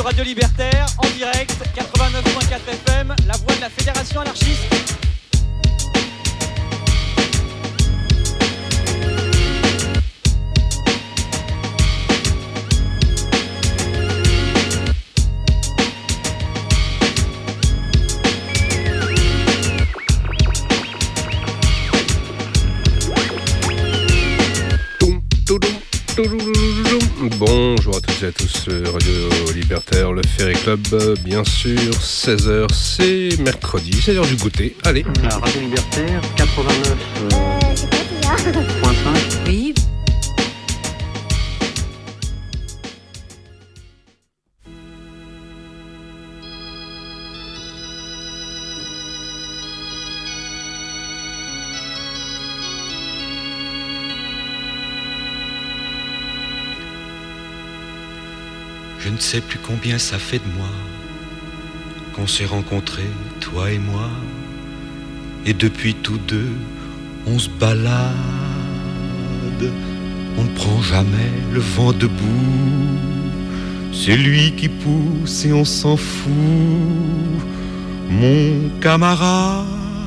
sur Radio Libertaire, en direct, 89.4 FM, la voix de la Fédération anarchiste. Bonjour à toutes et à tous, Radio Libertaire, le Ferry Club, bien sûr, 16h, c'est mercredi, c'est l'heure du goûter, allez. La Radio Libertaire, 89. C'est quoi qu'il y a .5. Oui. Je ne sais plus combien ça fait de mois qu'on s'est rencontrés, toi et moi. Et depuis tous deux, on se balade. On ne prend jamais le vent debout. C'est lui qui pousse et on s'en fout. Mon camarade,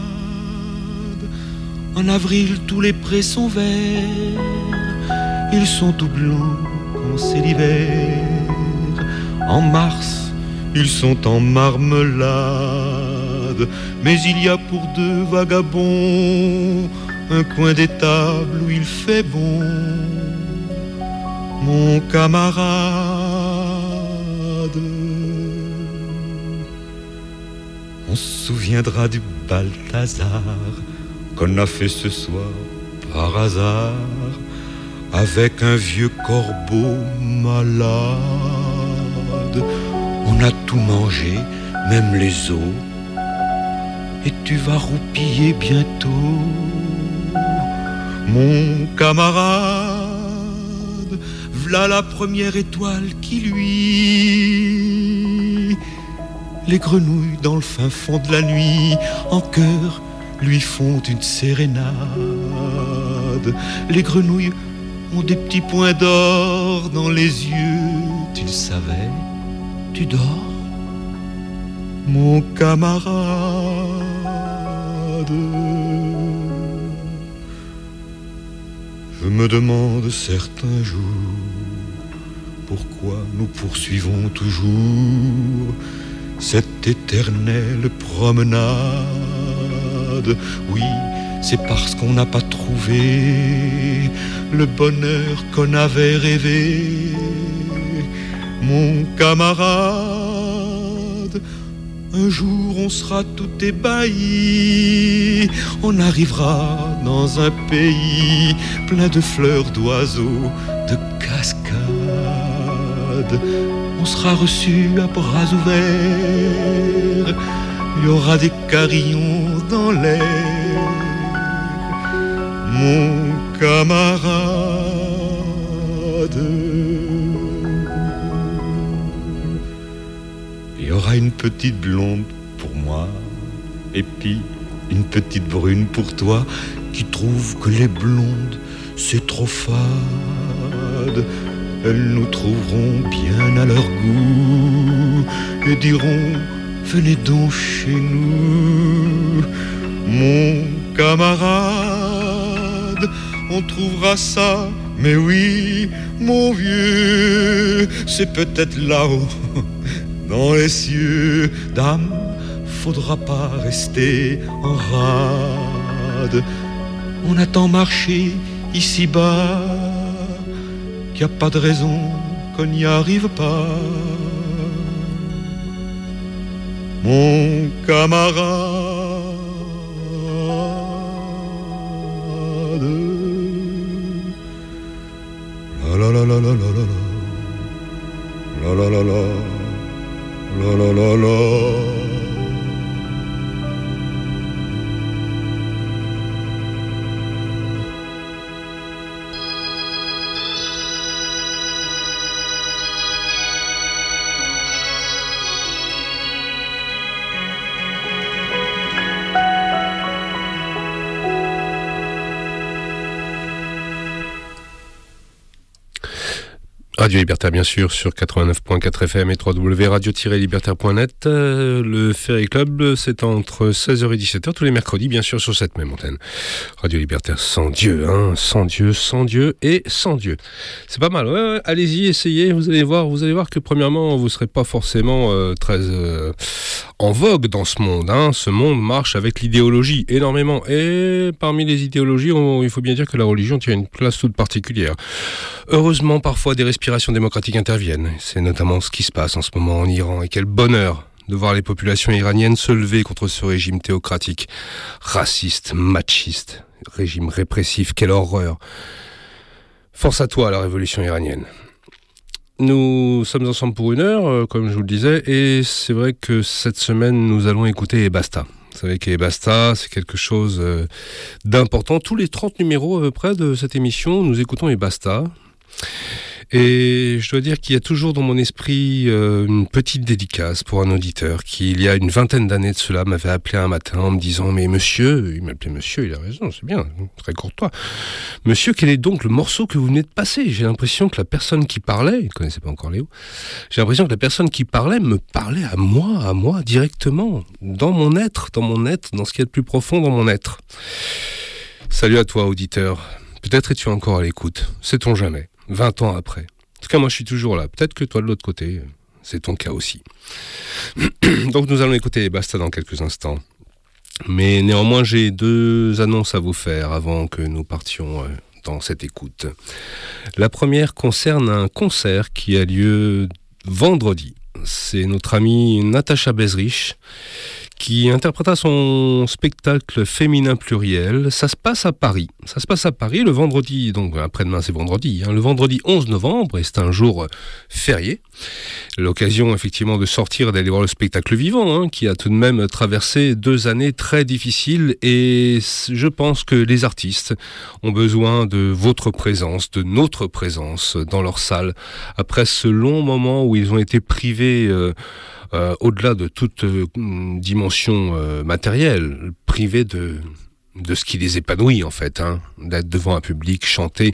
en avril tous les prés sont verts. Ils sont tout blancs quand c'est l'hiver. En mars, ils sont en marmelade. Mais il y a pour deux vagabonds un coin d'étable où il fait bon. Mon camarade, on se souviendra du Balthazar qu'on a fait ce soir par hasard avec un vieux corbeau malade. On a tout mangé, même les os, et tu vas roupiller bientôt. Mon camarade, v'là la première étoile qui luit. Les grenouilles dans le fin fond de la nuit, en chœur, lui font une sérénade. Les grenouilles ont des petits points d'or dans les yeux, tu le savais? Tu dors, mon camarade. Je me demande certains jours pourquoi nous poursuivons toujours cette éternelle promenade. Oui, c'est parce qu'on n'a pas trouvé le bonheur qu'on avait rêvé. Mon camarade, un jour on sera tout ébahi. On arrivera dans un pays plein de fleurs, d'oiseaux, de cascades. On sera reçu à bras ouverts. Il y aura des carillons dans l'air. Mon camarade, il y aura une petite blonde pour moi, et puis une petite brune pour toi, qui trouve que les blondes c'est trop fade. Elles nous trouveront bien à leur goût et diront venez donc chez nous. Mon camarade, on trouvera ça, mais oui, mon vieux, c'est peut-être là-haut dans les cieux. Dame, faudra pas rester en rade. On a tant marché ici-bas qu'il n'y a pas de raison qu'on n'y arrive pas. Mon camarade, la la la la la la la la la la la. La la la la. Radio Libertaire, bien sûr, sur 89.4 FM et www.radio-libertaire.net. Le Ferry Club, c'est entre 16h et 17h tous les mercredis, bien sûr, sur cette même antenne. Radio Libertaire sans Dieu, hein, sans Dieu et sans Dieu. C'est pas mal, ouais, allez-y, essayez, vous allez voir que premièrement, vous ne serez pas forcément très en vogue dans ce monde. Hein. Ce monde marche avec l'idéologie énormément. Et parmi les idéologies, il faut bien dire que la religion tient une place toute particulière. Heureusement, parfois, des respirations démocratiques interviennent. C'est notamment ce qui se passe en ce moment en Iran. Et quel bonheur de voir les populations iraniennes se lever contre ce régime théocratique, raciste, machiste, régime répressif. Quelle horreur. Force à toi, la révolution iranienne. Nous sommes ensemble pour 1 heure, comme je vous le disais, et c'est vrai que cette semaine, nous allons écouter Ebasta. Vous savez qu'Ebasta, c'est quelque chose d'important. Tous les 30 numéros à peu près de cette émission, nous écoutons Ebasta. Et je dois dire qu'il y a toujours dans mon esprit une petite dédicace pour un auditeur qui, il y a une 20aine d'années de cela, m'avait appelé un matin en me disant « Mais monsieur », il m'appelait monsieur, il a raison, c'est bien, très courtois. « Monsieur, quel est donc le morceau que vous venez de passer ? J'ai l'impression que la personne qui parlait, il ne connaissait pas encore Léo, j'ai l'impression que la personne qui parlait me parlait à moi directement, dans mon être, dans ce qu'il y a de plus profond dans mon être. » Salut à toi, auditeur. Peut-être es-tu encore à l'écoute, sait-on jamais. 20 ans après. En tout cas, moi, je suis toujours là. Peut-être que toi, de l'autre côté, c'est ton cas aussi. Donc, nous allons écouter Basta dans quelques instants. Mais néanmoins, j'ai 2 annonces à vous faire avant que nous partions dans cette écoute. La première concerne un concert qui a lieu vendredi. C'est notre amie Natacha Bezrich qui interprétera son spectacle féminin pluriel. Ça se passe à Paris. Le vendredi, donc après-demain c'est vendredi, hein, le vendredi 11 novembre, et c'est un jour férié. L'occasion effectivement de sortir, d'aller voir le spectacle vivant, hein, qui a tout de même traversé 2 années très difficiles, et je pense que les artistes ont besoin de votre présence, de notre présence dans leur salle, après ce long moment où ils ont été privés au-delà de toute dimension matérielle, privés de ce qui les épanouit en fait, hein, d'être devant un public, chanter.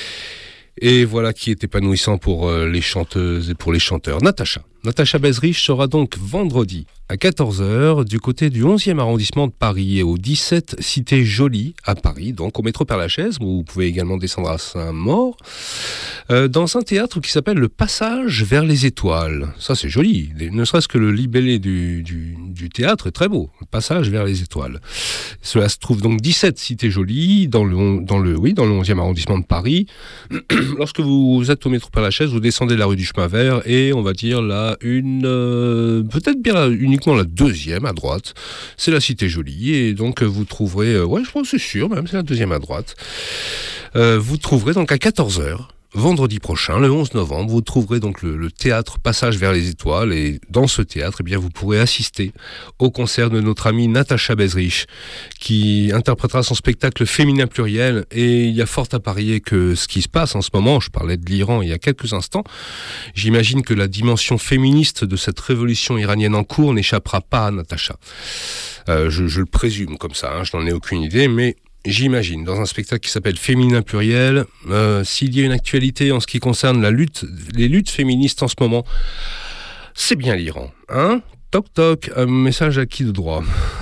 Et voilà qui est épanouissant pour les chanteuses et pour les chanteurs. Natacha Bezrich sera donc vendredi à 14h du côté du 11e arrondissement de Paris et au 17 Cité Jolie à Paris, donc au métro Père-Lachaise, où vous pouvez également descendre à Saint-Maur, dans un théâtre qui s'appelle le Passage vers les étoiles. Ça c'est joli, ne serait-ce que le libellé du théâtre est très beau, le Passage vers les étoiles. Cela se trouve donc 17 Cité Jolie, dans le 11e arrondissement de Paris. Lorsque vous êtes au métro Père-Lachaise, vous descendez la rue du Chemin Vert et on va dire là peut-être bien uniquement la 2e à droite, c'est la Cité Jolie, et donc vous trouverez, je pense que c'est sûr même, c'est la 2e à droite, vous trouverez donc à 14h vendredi prochain, le 11 novembre, vous trouverez donc le théâtre Passage vers les étoiles, et dans ce théâtre, eh bien, vous pourrez assister au concert de notre amie Natacha Bezrich, qui interprétera son spectacle féminin pluriel, et il y a fort à parier que ce qui se passe en ce moment, je parlais de l'Iran il y a quelques instants, j'imagine que la dimension féministe de cette révolution iranienne en cours n'échappera pas à Natacha. Je le présume comme ça, hein, je n'en ai aucune idée, mais j'imagine, dans un spectacle qui s'appelle Féminin pluriel, s'il y a une actualité en ce qui concerne les luttes féministes en ce moment, c'est bien l'Iran. Hein ? Toc toc, un message à qui de droit.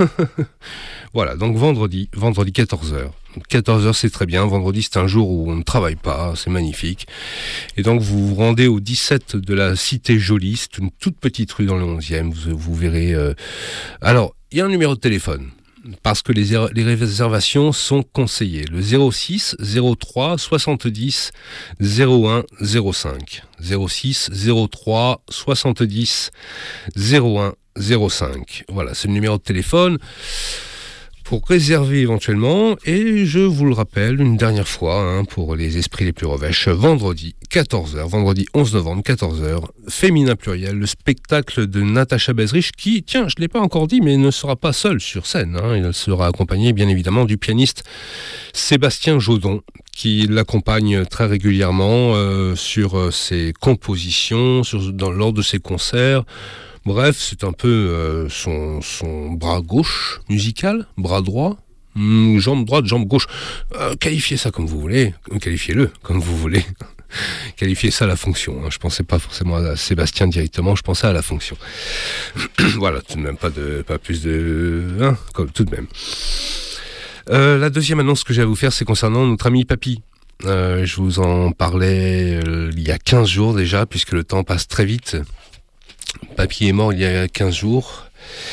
Voilà, donc vendredi 14h. 14h c'est très bien, vendredi c'est un jour où on ne travaille pas, c'est magnifique. Et donc vous vous rendez au 17 de la Cité Jolie, c'est une toute petite rue dans le 11e, vous verrez... Alors, il y a un numéro de téléphone, parce que les réservations sont conseillées. Le 06 03 70 01 05. 06 03 70 01 05. Voilà, c'est le numéro de téléphone pour réserver éventuellement, et je vous le rappelle une dernière fois, hein, pour les esprits les plus revêches, vendredi 14h, vendredi 11 novembre 14h, Féminin pluriel, le spectacle de Natacha Bezrich qui, tiens, je ne l'ai pas encore dit, mais ne sera pas seul sur scène, hein, il sera accompagné bien évidemment du pianiste Sébastien Jodon, qui l'accompagne très régulièrement sur ses compositions, lors de ses concerts. Bref, c'est un peu son bras gauche musical, bras droit, jambe droite, jambe gauche. Qualifiez ça comme vous voulez, qualifiez-le comme vous voulez. qualifier ça à la fonction. Je pensais pas forcément à Sébastien directement, je pensais à la fonction. Voilà, tout de même pas plus de... tout de même. La deuxième annonce que j'ai à vous faire, c'est concernant notre ami Papy. Je vous en parlais il y a 15 jours déjà, puisque le temps passe très vite. Papy est mort il y a 15 jours.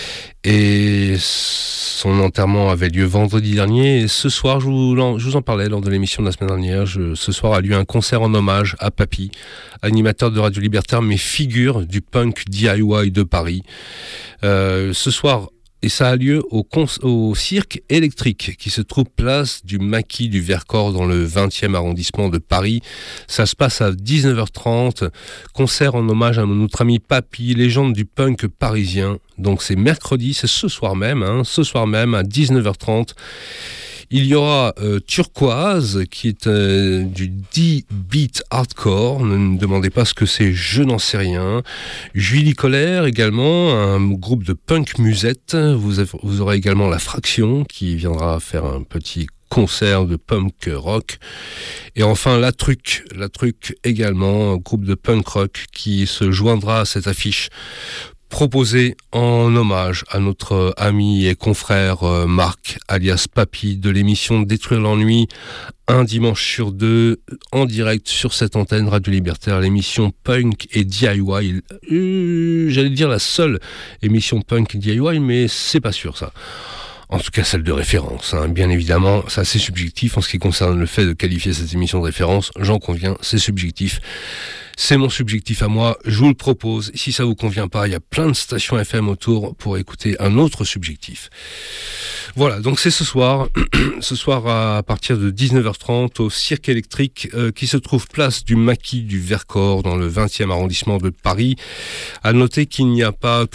Et son enterrement avait lieu vendredi dernier. Et ce soir, je vous en parlais lors de l'émission de la semaine dernière. Ce soir a lieu un concert en hommage à Papy, animateur de Radio Libertaire, mais figure du punk DIY de Paris. Ce soir, et ça a lieu au Cirque Électrique, qui se trouve place du Maquis du Vercors dans le 20e arrondissement de Paris. Ça se passe à 19h30. Concert en hommage à notre ami Papy, légende du punk parisien. Donc c'est mercredi, c'est ce soir même à 19h30. Il y aura Turquoise, qui est du D-Beat Hardcore. Ne me demandez pas ce que c'est, je n'en sais rien. Julie Colère également, un groupe de punk musette. Vous aurez également La Fraction, qui viendra faire un petit concert de punk rock. Et enfin La Truc également, un groupe de punk rock qui se joindra à cette affiche proposé en hommage à notre ami et confrère Marc, alias Papy, de l'émission Détruire l'ennui, un dimanche sur deux, en direct sur cette antenne Radio Libertaire, l'émission Punk et DIY. J'allais dire la seule émission Punk et DIY, mais c'est pas sûr ça. En tout cas, celle de référence. Bien évidemment, c'est assez subjectif en ce qui concerne le fait de qualifier cette émission de référence. J'en conviens, c'est subjectif. C'est mon subjectif à moi, je vous le propose. Si ça vous convient pas, il y a plein de stations FM autour pour écouter un autre subjectif. Voilà, donc c'est ce soir à partir de 19h30 au Cirque Électrique qui se trouve place du Maquis du Vercors dans le 20e arrondissement de Paris. À noter qu'il n'y a pas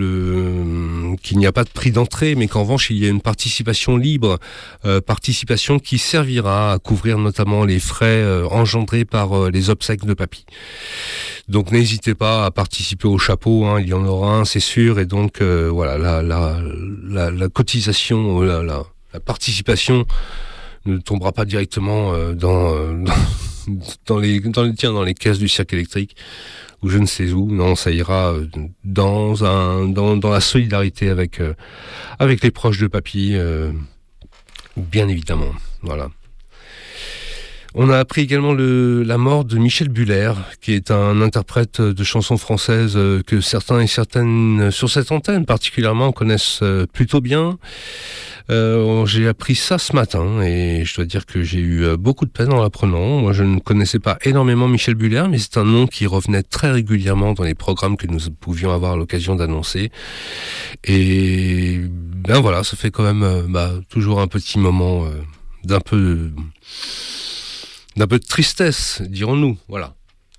de prix d'entrée, mais qu'en revanche il y a une participation libre, participation qui servira à couvrir notamment les frais engendrés par les obsèques de Papy. Donc n'hésitez pas à participer au chapeau, il y en aura un, c'est sûr, et donc voilà, la cotisation, la participation ne tombera pas directement dans les caisses du Cirque Électrique ou je ne sais où. Non, ça ira dans la solidarité avec les proches de Papy, bien évidemment. Voilà. On a appris également la mort de Michel Buller, qui est un interprète de chansons françaises que certains et certaines sur cette antenne particulièrement connaissent plutôt bien. J'ai appris ça ce matin et je dois dire que j'ai eu beaucoup de peine en l'apprenant. Moi, je ne connaissais pas énormément Michel Buller, mais c'est un nom qui revenait très régulièrement dans les programmes que nous pouvions avoir l'occasion d'annoncer. Et ben voilà, ça fait quand même toujours un petit moment d'un peu de tristesse, dirons-nous, voilà.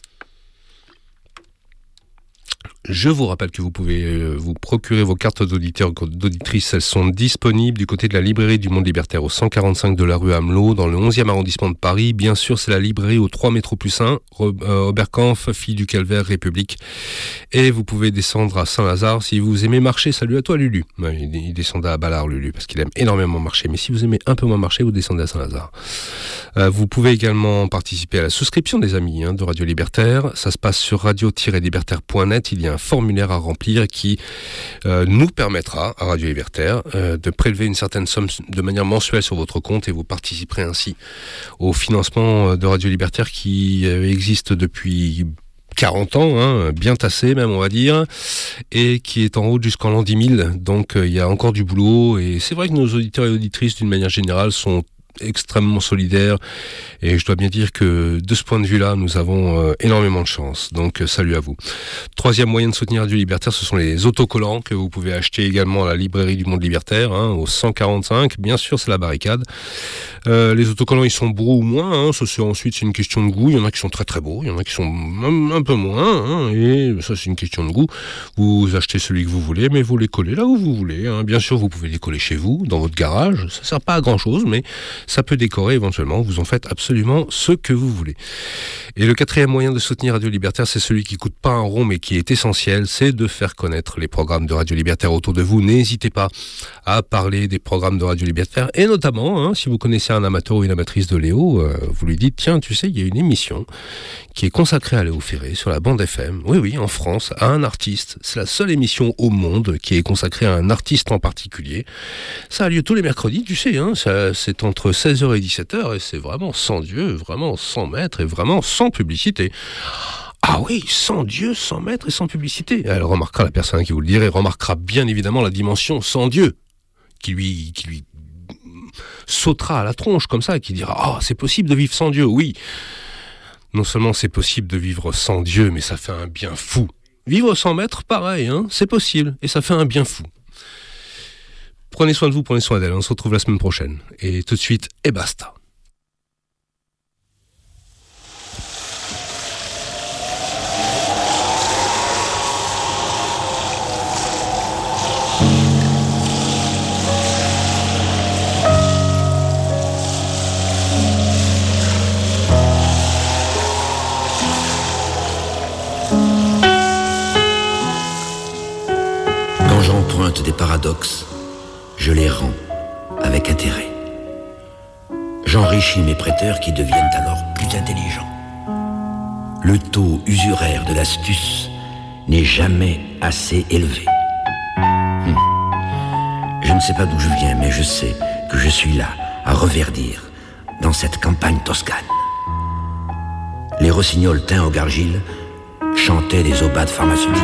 Je vous rappelle que vous pouvez vous procurer vos cartes d'auditeurs, d'auditrices. Elles sont disponibles du côté de la librairie du Monde Libertaire au 145 de la rue Amelot, dans le 11e arrondissement de Paris. Bien sûr, c'est la librairie au 3 métro plus 1, Oberkampf, Fille du Calvaire, République. Et vous pouvez descendre à Saint-Lazare si vous aimez marcher. Salut à toi, Lulu. Il descendait à Ballard, Lulu, parce qu'il aime énormément marcher. Mais si vous aimez un peu moins marcher, vous descendez à Saint-Lazare. Vous pouvez également participer à la souscription des amis de Radio Libertaire. Ça se passe sur radio-libertaire.net. Il y a un formulaire à remplir qui nous permettra à Radio Libertaire de prélever une certaine somme de manière mensuelle sur votre compte et vous participerez ainsi au financement de Radio Libertaire qui existe depuis 40 ans, bien tassé même on va dire, et qui est en route jusqu'en l'an 10 000, donc il y a encore du boulot et c'est vrai que nos auditeurs et auditrices d'une manière générale sont extrêmement solidaire et je dois bien dire que de ce point de vue-là, nous avons énormément de chance. Donc salut à vous. Troisième moyen de soutenir Radio Libertaire, ce sont les autocollants que vous pouvez acheter également à la librairie du Monde Libertaire, au 145. Bien sûr, c'est la barricade. Les autocollants, ils sont beaux ou moins. Ensuite, c'est une question de goût. Il y en a qui sont très très beaux, il y en a qui sont un peu moins. Et ça, c'est une question de goût. Vous achetez celui que vous voulez, mais vous les collez là où vous voulez. Bien sûr, vous pouvez les coller chez vous, dans votre garage. Ça sert pas à grand-chose, mais ça peut décorer éventuellement, vous en faites absolument ce que vous voulez. Et le quatrième moyen de soutenir Radio Libertaire, c'est celui qui coûte pas un rond mais qui est essentiel, c'est de faire connaître les programmes de Radio Libertaire autour de vous. N'hésitez pas à parler des programmes de Radio Libertaire, et notamment, si vous connaissez un amateur ou une amatrice de Léo, vous lui dites, tiens, tu sais, il y a une émission qui est consacrée à Léo Ferré sur la bande FM, oui, en France, à un artiste. C'est la seule émission au monde qui est consacrée à un artiste en particulier. Ça a lieu tous les mercredis, tu sais, c'est entre 16h et 17h, et c'est vraiment sans Dieu, vraiment sans maître, et vraiment sans publicité. Ah oui, sans Dieu, sans maître et sans publicité. Elle remarquera, la personne qui vous le dirait, remarquera bien évidemment la dimension sans Dieu, qui lui sautera à la tronche comme ça, qui dira « Ah, c'est possible de vivre sans Dieu, oui !» Non seulement c'est possible de vivre sans Dieu, mais ça fait un bien fou. Vivre sans maître, pareil, c'est possible, et ça fait un bien fou. Prenez soin de vous, prenez soin d'elle, on se retrouve la semaine prochaine. Et tout de suite, et basta. Des paradoxes, je les rends avec intérêt. J'enrichis mes prêteurs qui deviennent alors plus intelligents. Le taux usuraire de l'astuce n'est jamais assez élevé. Je ne sais pas d'où je viens, mais je sais que je suis là à reverdir dans cette campagne toscane. Les rossignols teints au gargile chantaient des aubades pharmaceutiques.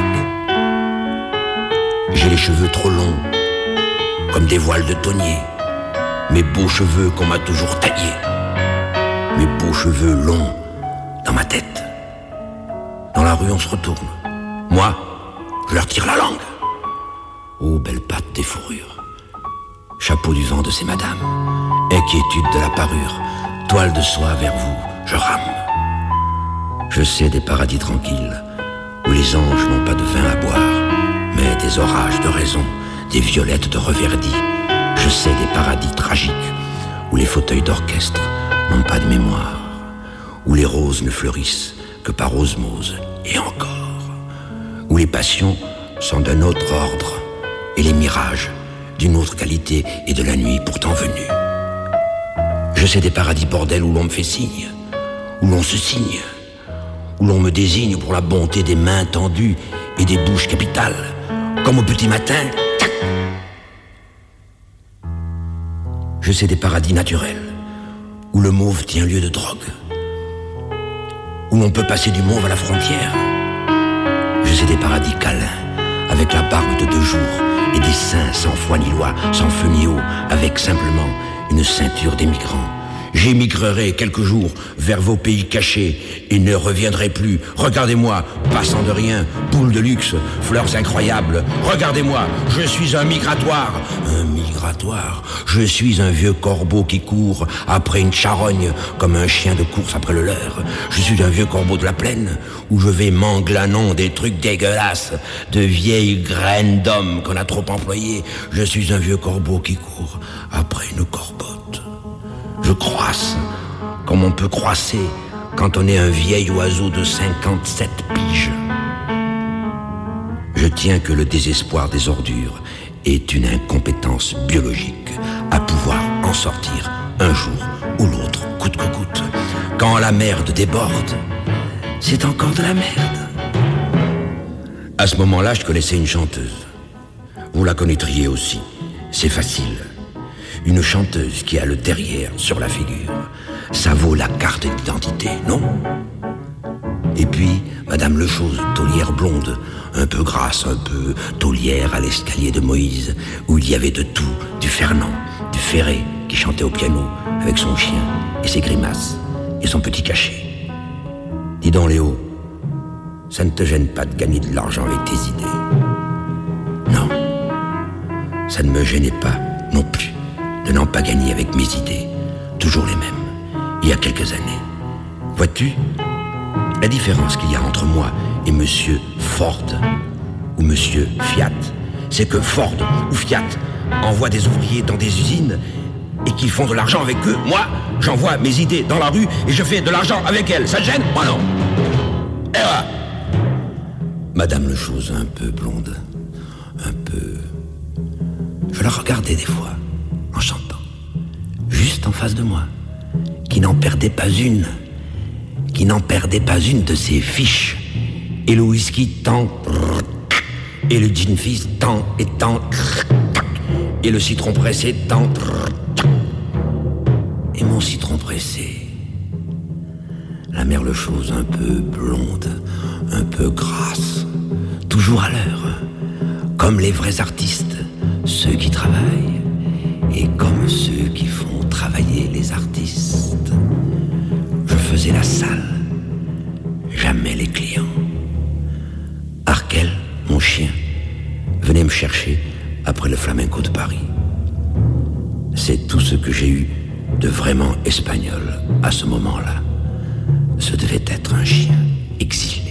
J'ai les cheveux trop longs, comme des voiles de tonnier. Mes beaux cheveux qu'on m'a toujours taillés. Mes beaux cheveux longs dans ma tête. Dans la rue, on se retourne. Moi, je leur tire la langue. Oh, belle patte des fourrures. Chapeau du vent de ces madames. Inquiétude de la parure. Toile de soie vers vous, je rame. Je sais des paradis tranquilles, où les anges n'ont pas de vin à boire, mais des orages de raison, des violettes de reverdis. Je sais des paradis tragiques, où les fauteuils d'orchestre n'ont pas de mémoire, où les roses ne fleurissent que par osmose, et encore, où les passions sont d'un autre ordre, et les mirages d'une autre qualité et de la nuit pourtant venue. Je sais des paradis bordels où l'on me fait signe, où l'on se signe, où l'on me désigne pour la bonté des mains tendues et des bouches capitales, comme au petit matin, tac. Je sais des paradis naturels, où le mauve tient lieu de drogue, où l'on peut passer du mauve à la frontière. Je sais des paradis câlins, avec la barbe de 2 jours, et des seins sans foi ni loi, sans feu ni eau, avec simplement une ceinture d'émigrants. J'émigrerai quelques jours vers vos pays cachés et ne reviendrai plus. Regardez-moi, passant de rien, boule de luxe, fleurs incroyables. Regardez-moi, je suis un migratoire. Un migratoire. Je suis un vieux corbeau qui court après une charogne comme un chien de course après le leurre. Je suis un vieux corbeau de la plaine où je vais manglanant des trucs dégueulasses, de vieilles graines d'hommes qu'on a trop employées. Je suis un vieux corbeau qui court après une corbeau. Je croisse, comme on peut croisser quand on est un vieil oiseau de 57 piges. Je tiens que le désespoir des ordures est une incompétence biologique à pouvoir en sortir un jour ou l'autre, coûte que coûte. Quand la merde déborde, c'est encore de la merde. À ce moment-là, je connaissais une chanteuse. Vous la connaîtriez aussi, c'est facile. Une chanteuse qui a le derrière sur la figure. Ça vaut la carte d'identité, non? Et puis, Madame Lechose, taulière blonde, un peu grasse, un peu taulière à l'escalier de Moïse, où il y avait de tout, du Fernand, du Ferré, qui chantait au piano, avec son chien, et ses grimaces, et son petit cachet. Dis donc, Léo, ça ne te gêne pas de gagner de l'argent avec tes idées? Non, ça ne me gênait pas non plus de n'en pas gagner avec mes idées, toujours les mêmes, il y a quelques années. Vois-tu, la différence qu'il y a entre moi et Monsieur Ford ou Monsieur Fiat, c'est que Ford ou Fiat envoie des ouvriers dans des usines et qu'ils font de l'argent avec eux, moi, j'envoie mes idées dans la rue et je fais de l'argent avec elles. Ça te gêne? Moi non. Et voilà. Madame le chose un peu blonde, un peu... Je la regardais des fois, en chantant, juste en face de moi, qui n'en perdait pas une de ses fiches. Et le whisky tant, et le gin fizz tant et tant, et le citron pressé tant, et mon citron pressé. La merle chose un peu blonde, un peu grasse, toujours à l'heure, comme les vrais artistes, ceux qui travaillent, et comme ceux qui font travailler les artistes. Je faisais la salle, jamais les clients. Arkel, mon chien, venait me chercher après le flamenco de Paris. C'est tout ce que j'ai eu de vraiment espagnol à ce moment-là. Ce devait être un chien exilé.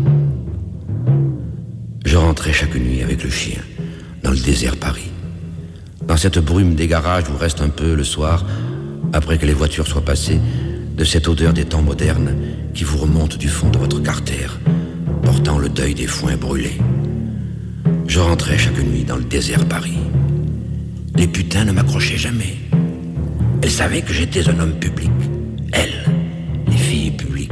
Je rentrais chaque nuit avec le chien dans le désert Paris. Dans cette brume des garages où reste un peu le soir, après que les voitures soient passées, de cette odeur des temps modernes qui vous remonte du fond de votre carter, portant le deuil des foins brûlés. Je rentrais chaque nuit dans le désert Paris. Les putains ne m'accrochaient jamais. Elles savaient que j'étais un homme public. Elles, les filles publiques.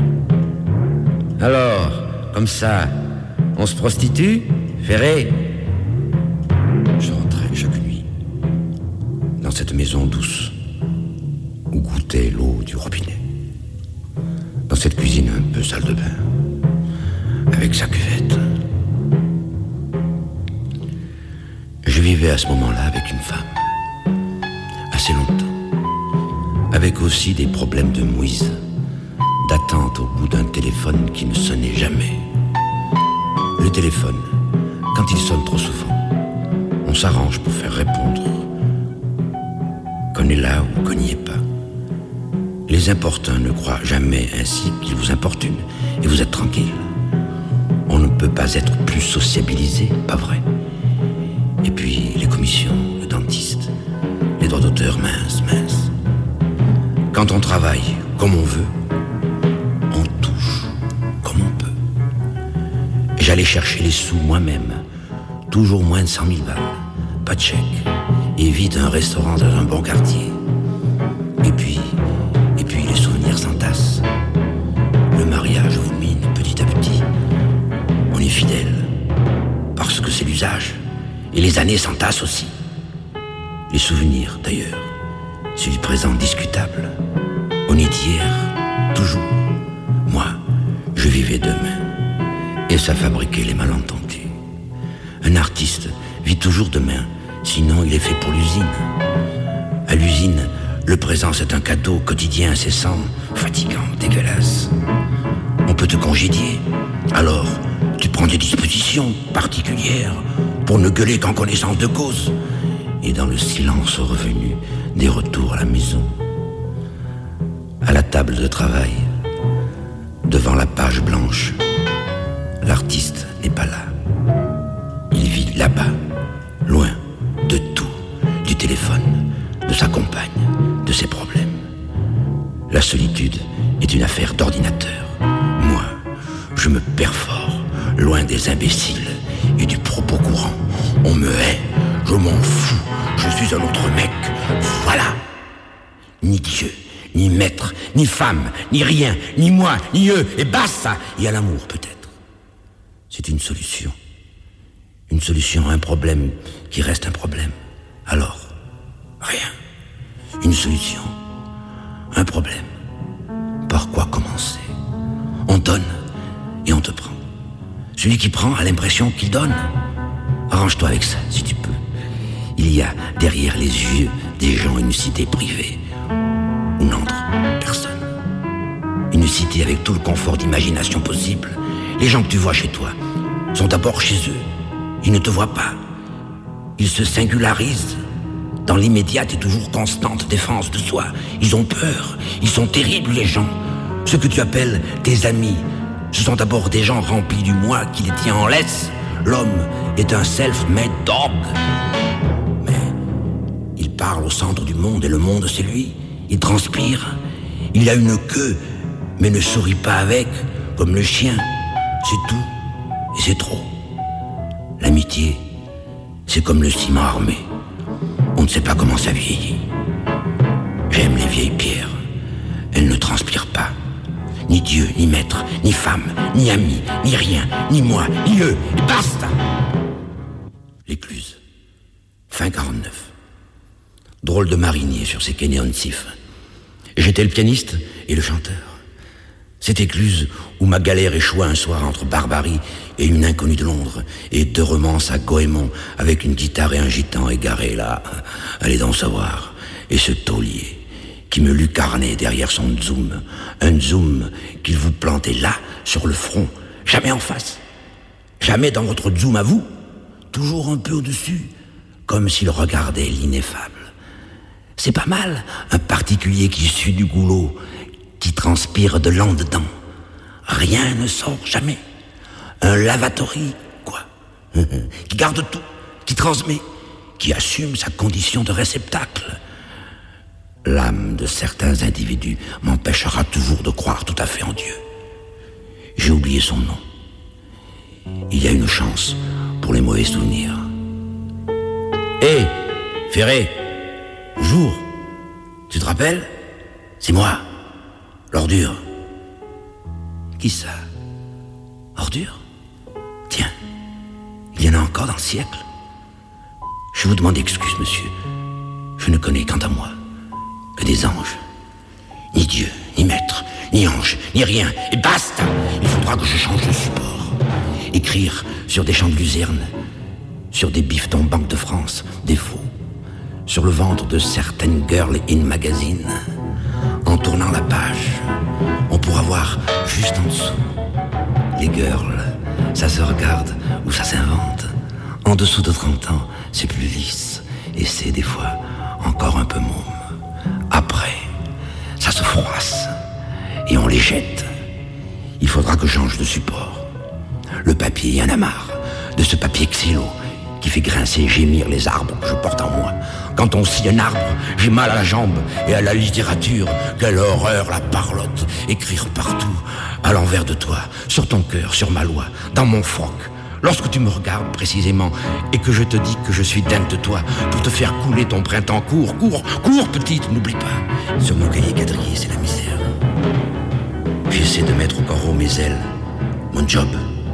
Alors, comme ça, on se prostitue, Ferré? Je rentrais chaque nuit dans cette maison douce où goûtait l'eau du robinet. Dans cette cuisine un peu salle de bain, avec sa cuvette. Je vivais à ce moment-là avec une femme, assez longtemps, avec aussi des problèmes de mouise, d'attente au bout d'un téléphone qui ne sonnait jamais. Le téléphone, quand il sonne trop souvent, on s'arrange pour faire répondre, qu'on est là ou qu'on n'y est pas. Les importuns ne croient jamais ainsi qu'ils vous importunent et vous êtes tranquille. On ne peut pas être plus sociabilisé, pas vrai? Et puis les commissions, le dentiste, les droits d'auteur, mince. Quand on travaille comme on veut, on touche comme on peut. J'allais chercher les sous moi-même, toujours moins de 100 000 balles, pas de chèque, et vide un restaurant dans un bon quartier. Et puis les souvenirs s'entassent. Le mariage vous mine petit à petit. On est fidèle, parce que c'est l'usage. Et les années s'entassent aussi. Les souvenirs, d'ailleurs, c'est du présent discutable. On est d'hier, toujours. Moi, je vivais demain. Et ça fabriquait les malentendus. Un artiste vit toujours demain, sinon il est fait pour l'usine. À l'usine, le présent c'est un cadeau quotidien incessant, fatigant, dégueulasse. On peut te congédier, alors tu prends des dispositions particulières pour ne gueuler qu'en connaissance de cause. Et dans le silence revenu, des retours à la maison. À la table de travail, devant la page blanche, l'artiste n'est pas là. Il vit là-bas, loin de tout, du téléphone, de sa compagne, de ses problèmes. La solitude est une affaire d'ordinateur. Moi, je me perfore, loin des imbéciles et du propos courant. On me hait, je m'en fous, je suis un autre mec, voilà. Ni Dieu, ni maître, ni femme, ni rien, ni moi, ni eux, et basta. Et à l'amour peut-être. C'est une solution. Une solution à un problème qui reste un problème. Alors, rien. Une solution, un problème. Par quoi commencer? On donne et on te prend. Celui qui prend a l'impression qu'il donne. Arrange-toi avec ça, si tu peux. Il y a derrière les yeux des gens une cité privée où n'entre personne. Une cité avec tout le confort d'imagination possible. Les gens que tu vois chez toi sont d'abord chez eux. Ils ne te voient pas. Ils se singularisent dans l'immédiate et toujours constante défense de soi. Ils ont peur. Ils sont terribles, les gens. Ceux que tu appelles tes amis, ce sont d'abord des gens remplis du moi qui les tient en laisse. L'homme est un self-made dog. Mais il parle au centre du monde et le monde c'est lui. Il transpire. Il a une queue, mais ne sourit pas avec, comme le chien. C'est tout, et c'est trop. L'amitié, c'est comme le ciment armé. On ne sait pas comment ça vieillit. J'aime les vieilles pierres. Elles ne transpirent pas. Ni Dieu, ni maître, ni femme, ni ami, ni rien, ni moi, ni eux. Et basta. L'écluse. Fin 49. Drôle de marinier sur ces quais néon-sif. J'étais le pianiste et le chanteur. Cette écluse où ma galère échoua un soir entre Barbarie et une inconnue de Londres, et 2 romances à Goémon avec une guitare et un gitan égaré là, allez donc savoir. Et ce taulier qui me lucarnait derrière son zoom, un zoom qu'il vous plantait là, sur le front, jamais en face, jamais dans votre zoom à vous, toujours un peu au-dessus, comme s'il regardait l'ineffable. C'est pas mal, un particulier qui suit du goulot, qui transpire de l'an dedans. Rien ne sort jamais. Un lavatory, quoi. Qui garde tout, qui transmet, qui assume sa condition de réceptacle. L'âme de certains individus m'empêchera toujours de croire tout à fait en Dieu. J'ai oublié son nom. Il y a une chance pour les mauvais souvenirs. Hé, Ferré, bonjour. Tu te rappelles? C'est moi, l'ordure. Qui ça? Ordure? Tiens, il y en a encore dans le siècle. Je vous demande excuse, monsieur. Je ne connais quant à moi que des anges. Ni Dieu, ni maître, ni ange, ni rien. Et basta! Il faudra que je change de support. Écrire sur des champs de luzerne, sur des bifetons Banque de France, des faux, sur le ventre de certaines girls in magazine. En tournant la page, on pourra voir juste en dessous. Les girls, ça se regarde ou ça s'invente. En dessous de 30 ans, c'est plus lisse et c'est des fois encore un peu môme. Après, ça se froisse et on les jette. Il faudra que je change de support. Le papier, il y en a marre de ce papier xylo qui fait grincer et gémir les arbres que je porte en moi. Quand on scie un arbre, j'ai mal à la jambe et à la littérature. Quelle horreur la parlotte, écrire partout, à l'envers de toi, sur ton cœur, sur ma loi, dans mon froc. Lorsque tu me regardes précisément et que je te dis que je suis dingue de toi pour te faire couler ton printemps court, petite, n'oublie pas. Sur mon cahier quadrillé, c'est la misère. J'essaie de mettre au carreau mes ailes, mon job.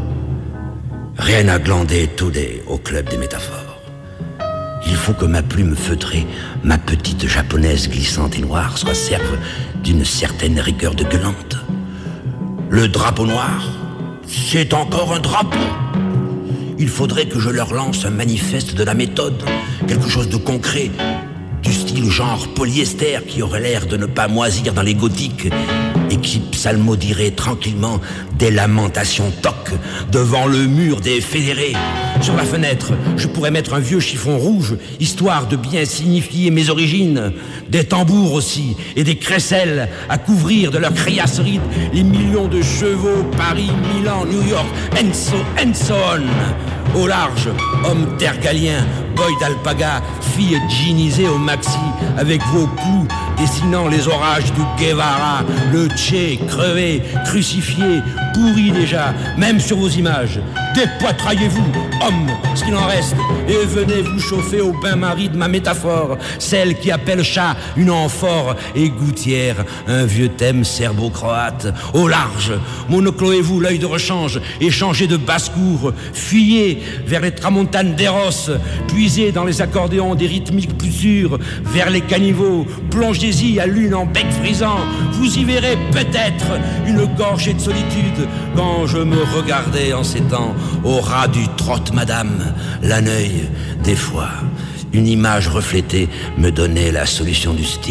Rien à glander today au club des métaphores. Il faut que ma plume feutrée, ma petite japonaise glissante et noire, soit serve d'une certaine rigueur de gueulante. Le drapeau noir, c'est encore un drapeau. Il faudrait que je leur lance un manifeste de la méthode, quelque chose de concret, du style genre polyester qui aurait l'air de ne pas moisir dans les gothiques et qui psalmodierait tranquillement des lamentations toques devant le mur des fédérés. Sur la fenêtre, je pourrais mettre un vieux chiffon rouge, histoire de bien signifier mes origines. Des tambours aussi, et des crécelles à couvrir de leur criasserie les millions de chevaux, Paris, Milan, New York, and so on. Au large, hommes tergaliens, boy d'alpaga, filles jeanisées au maxi, avec vos clous dessinant les orages du Guevara, le Che, crevé, crucifié, pourri déjà, même sur vos images. Dépoitraillez-vous, hommes, ce qu'il en reste, et venez vous chauffer au bain-marie de ma métaphore, celle qui appelle chat une amphore et gouttière un vieux thème serbo-croate. Au large, monocloez-vous l'œil de rechange et changez de basse-cour, fuyez vers les tramontanes d'Eros, puisez dans les accordéons des rythmiques plus sûres, vers les caniveaux, plongez-y à l'une en bec frisant, vous y verrez peut-être une gorgée de solitude quand je me regardais en ces temps au ras du trotte madame, l'un œil, des fois, une image reflétée me donnait la solution du style.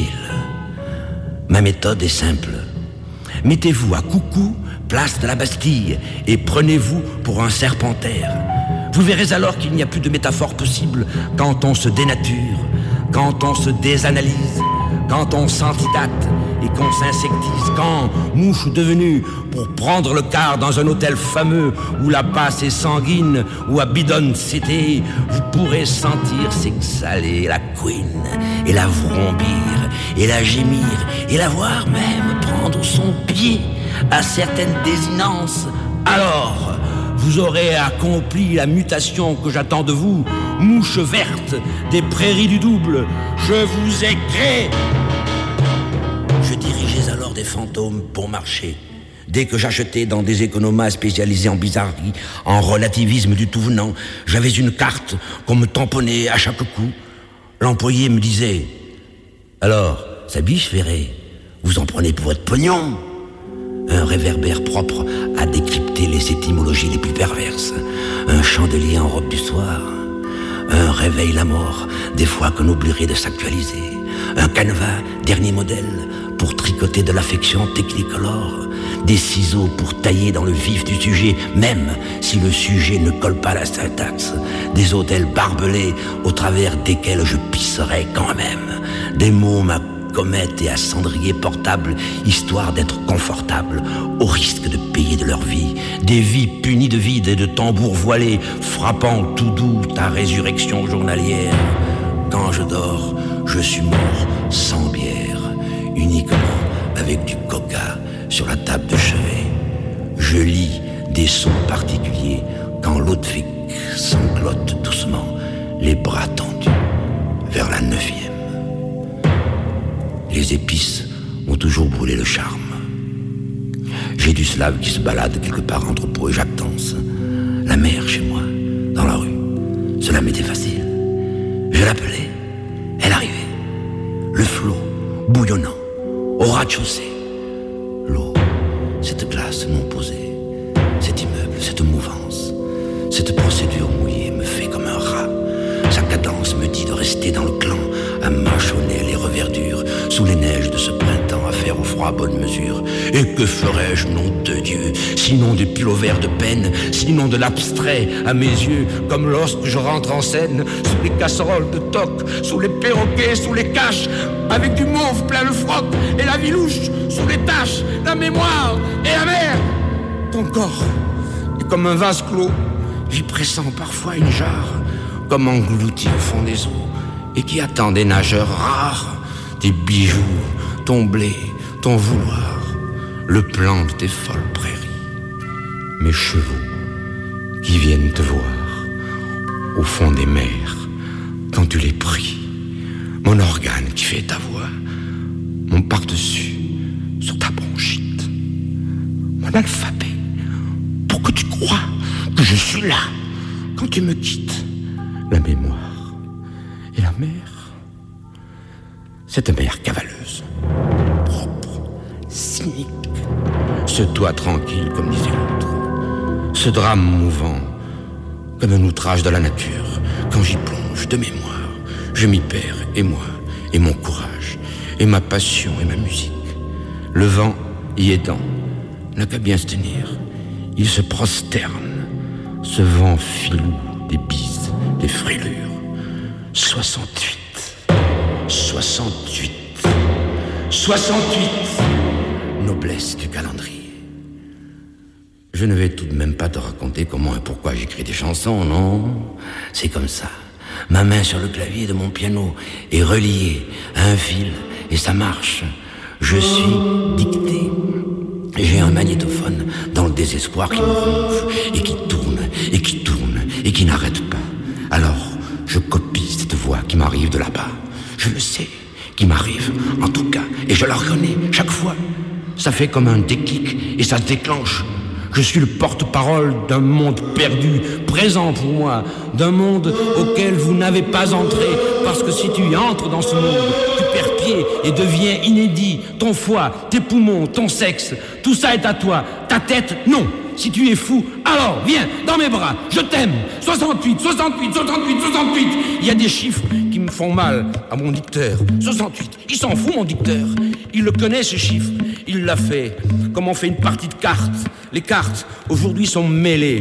Ma méthode est simple. Mettez-vous à coucou, place de la Bastille, et prenez-vous pour un serpentaire. Vous verrez alors qu'il n'y a plus de métaphore possible quand on se dénature, quand on se désanalyse, quand on s'antidate et qu'on s'insectise quand, mouche devenue, pour prendre le quart dans un hôtel fameux où la passe est sanguine, ou à Bidon City, vous pourrez sentir s'exhaler la queen, et la vrombir, et la gémir, et la voir même prendre son pied à certaines désinences. Alors, vous aurez accompli la mutation que j'attends de vous, mouche verte des prairies du double. Je vous ai créé. Je dirigeais alors des fantômes pour marcher. Dès que j'achetais dans des économas spécialisés en bizarreries, en relativisme du tout venant, j'avais une carte qu'on me tamponnait à chaque coup. L'employé me disait « Alors, ça biche, Ferré, vous en prenez pour votre pognon ?» Un réverbère propre à décrypter les étymologies les plus perverses. Un chandelier en robe du soir. Un réveil la mort, des fois qu'on oublierait de s'actualiser. Un canevas, dernier modèle, pour tricoter de l'affection technicolore. Des ciseaux pour tailler dans le vif du sujet, même si le sujet ne colle pas à la syntaxe. Des hôtels barbelés, au travers desquels je pisserai quand même. Des mômes à comètes et à cendriers portables, histoire d'être confortable, au risque de payer de leur vie. Des vies punies de vide et de tambours voilés, frappant tout doux ta résurrection journalière. Quand je dors, je suis mort sans bière, uniquement avec du coca sur la table de chevet. Je lis des sons particuliers quand Ludwig sanglote doucement, les bras tendus vers la 9e. Les épices ont toujours brûlé le charme. J'ai du slave qui se balade quelque part entre Pau et Jactance. La mer chez moi, dans la rue. Cela m'était facile. Je l'appelais. Elle arrivait. Le flot, bouillonnant, au rez-de-chaussée. L'eau, cette glace non posée, cet immeuble, cette mouvance, cette procédure mouillée me fait comme un rat. Sa cadence me dit de rester dans le clan, à mâchonner les reverdures, sous les neiges de ce printemps, à faire au froid bonne mesure. Et que ferais-je, nom de Dieu, sinon des pullovers de peine, sinon de l'abstrait à mes yeux, comme lorsque je rentre en scène, sous les casseroles de toc, sous les perroquets, sous les caches, avec du mauve plein le froc, et la vie louche, sous les taches, la mémoire et la mer. Ton corps est comme un vase clos, j'y pressens parfois une jarre, comme englouti au fond des eaux, et qui attend des nageurs rares, tes bijoux, ton blé, ton vouloir, le plan de tes folles prairies. Mes chevaux qui viennent te voir au fond des mers quand tu les pries, mon organe qui fait ta voix, mon par-dessus sur ta bronchite, mon alphabet pour que tu crois que je suis là quand tu me quittes. La mémoire et la mer, cette mer cavaleuse, propre, cynique, ce toit tranquille comme disait l'autre, ce drame mouvant comme un outrage de la nature. Quand j'y plonge de mémoire, je m'y perds, et moi, et mon courage, et ma passion, et ma musique. Le vent, y aidant, n'a qu'à bien se tenir. Il se prosterne, ce vent filou des bises, des frêlures. 68, 68, 68, noblesse du calendrier. Je ne vais tout de même pas te raconter comment et pourquoi j'écris des chansons, non. C'est comme ça. Ma main sur le clavier de mon piano est reliée à un fil et ça marche. Je suis dicté. J'ai un magnétophone dans le désespoir qui me ronfle et qui tourne et qui tourne et qui n'arrête pas. Alors, je copie cette voix qui m'arrive de là-bas. Je le sais, qui m'arrive, en tout cas, et je la reconnais chaque fois. Ça fait comme un déclic et ça se déclenche. Je suis le porte-parole d'un monde perdu, présent pour moi, d'un monde auquel vous n'avez pas entré, parce que si tu y entres dans ce monde, tu perds pied et deviens inédit. Ton foie, tes poumons, ton sexe, tout ça est à toi. Ta tête, non. Si tu es fou, alors viens dans mes bras, je t'aime. 68, 68, 68, 68. Il y a des chiffres qui me font mal à mon dicteur. 68, il s'en fout mon dicteur. Il le connaît ce chiffre, il l'a fait. Comme on fait une partie de cartes. Les cartes, aujourd'hui, sont mêlées.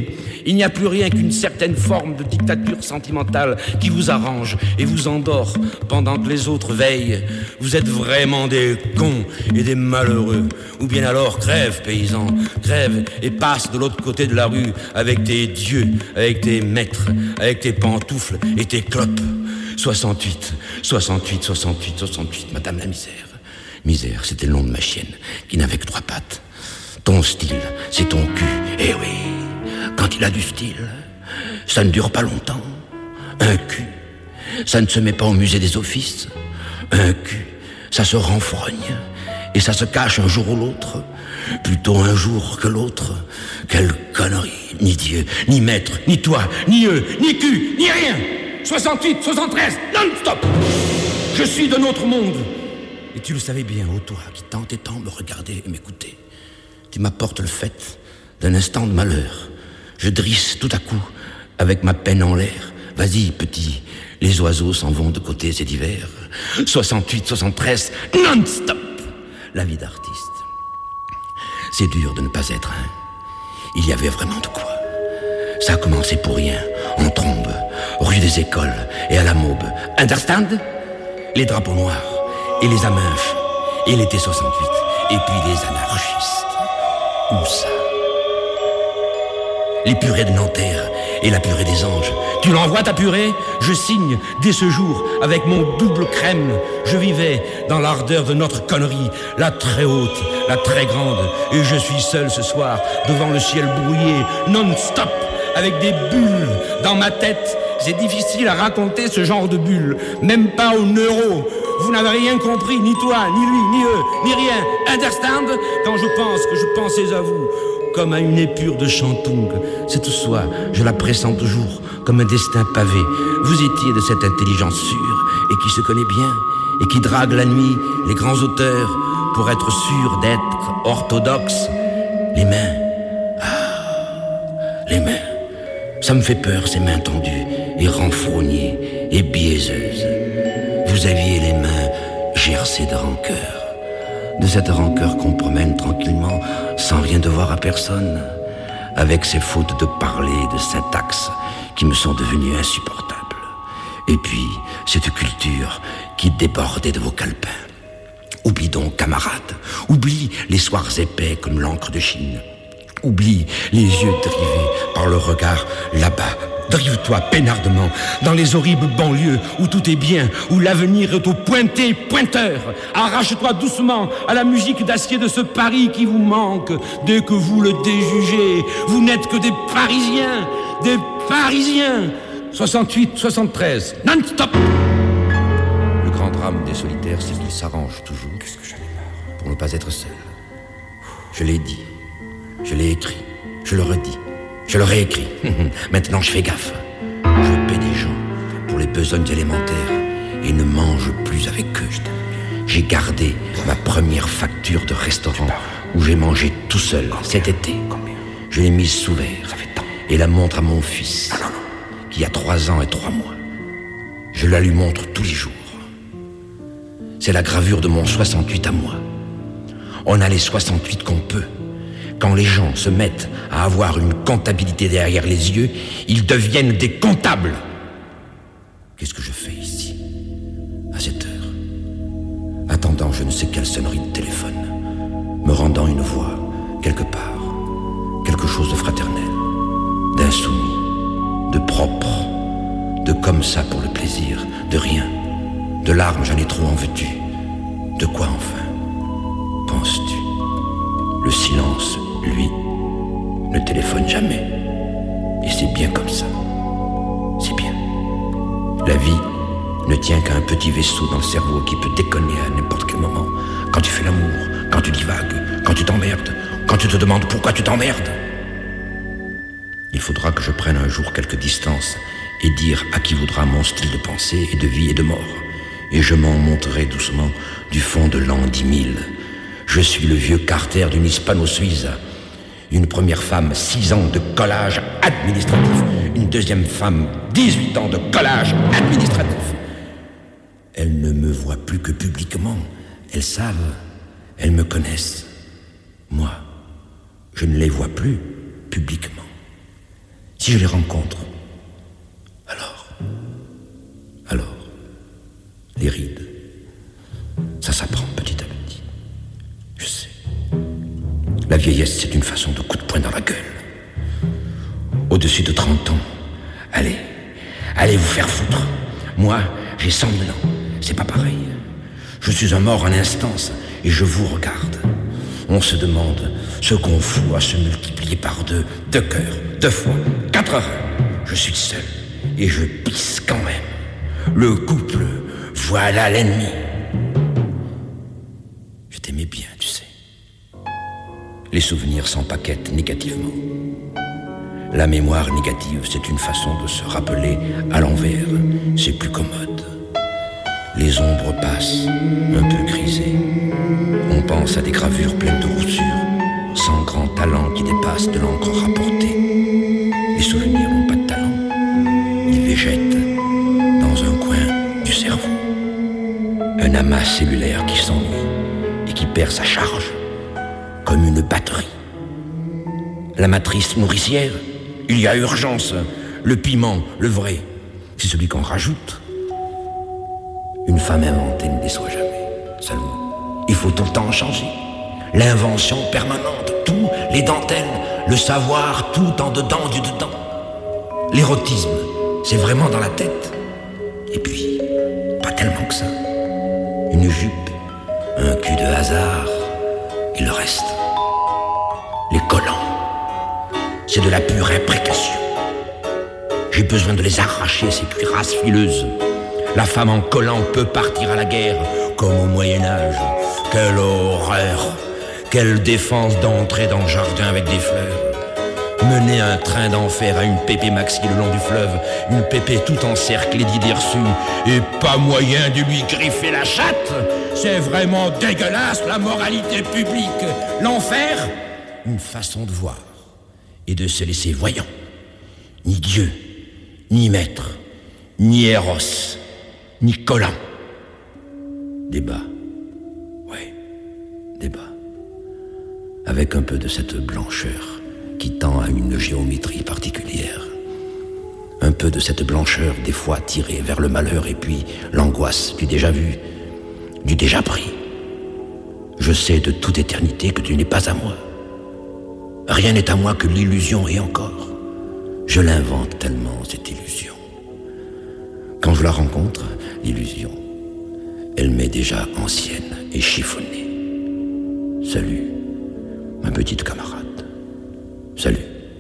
Il n'y a plus rien qu'une certaine forme de dictature sentimentale qui vous arrange et vous endort pendant que les autres veillent. Vous êtes vraiment des cons et des malheureux. Ou bien alors crève, paysan, crève et passe de l'autre côté de la rue avec tes dieux, avec tes maîtres, avec tes pantoufles et tes clopes. 68, 68, 68, 68, madame la misère. Misère, c'était le nom de ma chienne, qui n'avait que 3 pattes. Ton style, c'est ton cul. Eh oui, quand il a du style, ça ne dure pas longtemps. Un cul, ça ne se met pas au musée des offices. Un cul, ça se renfrogne. Et ça se cache un jour ou l'autre. Plutôt un jour que l'autre. Quelle connerie. Ni Dieu, ni maître, ni toi, ni eux, ni cul, ni rien. 68, 73, non-stop. Je suis de notre monde. Et tu le savais bien, ô toi, qui tant et tant me regardais et m'écoutais. Tu m'apportes le fait d'un instant de malheur. Je drisse tout à coup, avec ma peine en l'air. Vas-y, petit, les oiseaux s'en vont de côté, c'est d'hiver. 68, 73, non-stop. La vie d'artiste. C'est dur de ne pas être un. Il y avait vraiment de quoi. Ça a commencé pour rien, en trombe, rue des Écoles et à la Maube. Understand? Les drapeaux noirs et les aminches et l'été 68 et puis les anarchistes. Où ça? Les purées de Nanterre et la purée des anges. Tu l'envoies ta purée? Je signe dès ce jour avec mon double crème. Je vivais dans l'ardeur de notre connerie, la très haute, la très grande. Et je suis seul ce soir devant le ciel brouillé, non-stop, avec des bulles dans ma tête. C'est difficile à raconter ce genre de bulles, même pas aux neuros. Vous n'avez rien compris, ni toi, ni lui, ni eux, ni rien. Understand? Quand je pense que je pensais à vous, comme à une épure de Chantung. Cette soie, je la pressens toujours, comme un destin pavé. Vous étiez de cette intelligence sûre, et qui se connaît bien, et qui drague la nuit les grands auteurs, pour être sûr d'être orthodoxe. Les mains, les mains. Ça me fait peur, ces mains tendues, et renfrognées, et biaiseuses. Vous aviez les mains gercées de rancœur. De cette rancœur qu'on promène tranquillement, sans rien devoir à personne, avec ces fautes de parler et de syntaxe qui me sont devenues insupportables. Et puis, cette culture qui débordait de vos calepins. Oublie donc, camarade, oublie les soirs épais comme l'encre de Chine. Oublie les yeux drivés par le regard là-bas. Drive-toi peinardement dans les horribles banlieues où tout est bien, où l'avenir est au pointé pointeur. Arrache-toi doucement à la musique d'acier de ce Paris qui vous manque. Dès que vous le déjugez, vous n'êtes que des Parisiens, des Parisiens. 68, 73, non-stop. Le grand drame des solitaires, c'est qu'ils s'arrangent toujours pour ne pas être seuls. Je l'ai dit, je l'ai écrit, je le redis. Je le réécris. Maintenant, je fais gaffe. Je paie des gens pour les besognes élémentaires et ne mange plus avec eux. J'ai gardé ma première facture de restaurant où j'ai mangé tout seul cet été. Je l'ai mise sous verre et la montre à mon fils qui a 3 ans et 3 mois. Je la lui montre tous les jours. C'est la gravure de mon 68 à moi. On a les 68 qu'on peut. Quand les gens se mettent à avoir une comptabilité derrière les yeux, ils deviennent des comptables. Qu'est-ce que je fais ici, à cette heure, attendant je ne sais quelle sonnerie de téléphone, me rendant une voix, quelque part, quelque chose de fraternel, d'insoumis, de propre, de comme ça pour le plaisir, de rien, de larmes, j'en ai trop, en veux-tu? De quoi enfin, penses-tu? Le silence, lui, ne téléphone jamais. Et c'est bien comme ça. C'est bien. La vie ne tient qu'à un petit vaisseau dans le cerveau qui peut déconner à n'importe quel moment. Quand tu fais l'amour, quand tu divagues, quand tu t'emmerdes, quand tu te demandes pourquoi tu t'emmerdes. Il faudra que je prenne un jour quelques distances et dire à qui voudra mon style de pensée et de vie et de mort. Et je m'en monterai doucement du fond de l'an 10 000. Je suis le vieux Carter d'une Hispano-Suisse. Une première femme, 6 ans de collage administratif. Une deuxième femme, 18 ans de collage administratif. Elles ne me voient plus que publiquement. Elles savent, elles me connaissent. Moi, je ne les vois plus publiquement. Si je les rencontre, alors, les rides, ça s'apprend petit à petit. Je sais. La vieillesse, c'est une façon de coup de poing dans la gueule. Au-dessus de 30 ans, allez vous faire foutre. Moi, j'ai 100 000 ans, c'est pas pareil. Je suis un mort en instance et je vous regarde. On se demande ce qu'on fout à se multiplier par 2 cœurs, 2 fois, 4 heures. Je suis seul et je pisse quand même. Le couple, voilà l'ennemi. Je t'aimais bien, tu sais. Les souvenirs s'empaquettent négativement. La mémoire négative, c'est une façon de se rappeler à l'envers. C'est plus commode. Les ombres passent, un peu grisées. On pense à des gravures pleines de roussures, sans grand talent qui dépassent de l'encre rapportée. Les souvenirs n'ont pas de talent. Ils végètent dans un coin du cerveau. Un amas cellulaire qui s'ennuie et qui perd sa charge, comme une batterie. La matrice nourricière, il y a urgence. Le piment, le vrai, c'est celui qu'on rajoute. Une femme inventée ne déçoit jamais. Seulement, il faut tout le temps changer. L'invention permanente, tout, les dentelles, le savoir, tout en dedans du dedans. L'érotisme, c'est vraiment dans la tête. Et puis, pas tellement que ça. Une jupe, un cul de hasard, et le reste. Les collants, c'est de la pure imprécation. J'ai besoin de les arracher, ces cuirasses fileuses. La femme en collant peut partir à la guerre, comme au Moyen-Âge. Quelle horreur! Quelle défense d'entrer dans le jardin avec des fleurs. Mener un train d'enfer à une pépé maxi le long du fleuve, une pépé tout encerclée d'idées reçues, et pas moyen de lui griffer la chatte. C'est vraiment dégueulasse, la moralité publique. L'enfer, une façon de voir et de se laisser voyant. Ni Dieu, ni maître, ni Eros, ni collant. Débat. Ouais, débat. Avec un peu de cette blancheur qui tend à une géométrie particulière. Un peu de cette blancheur des fois tirée vers le malheur et puis l'angoisse du déjà vu, du déjà pris. Je sais de toute éternité que tu n'es pas à moi. Rien n'est à moi que l'illusion et encore. Je l'invente tellement, cette illusion. Quand je la rencontre, l'illusion, elle m'est déjà ancienne et chiffonnée. Salut, ma petite camarade. Salut.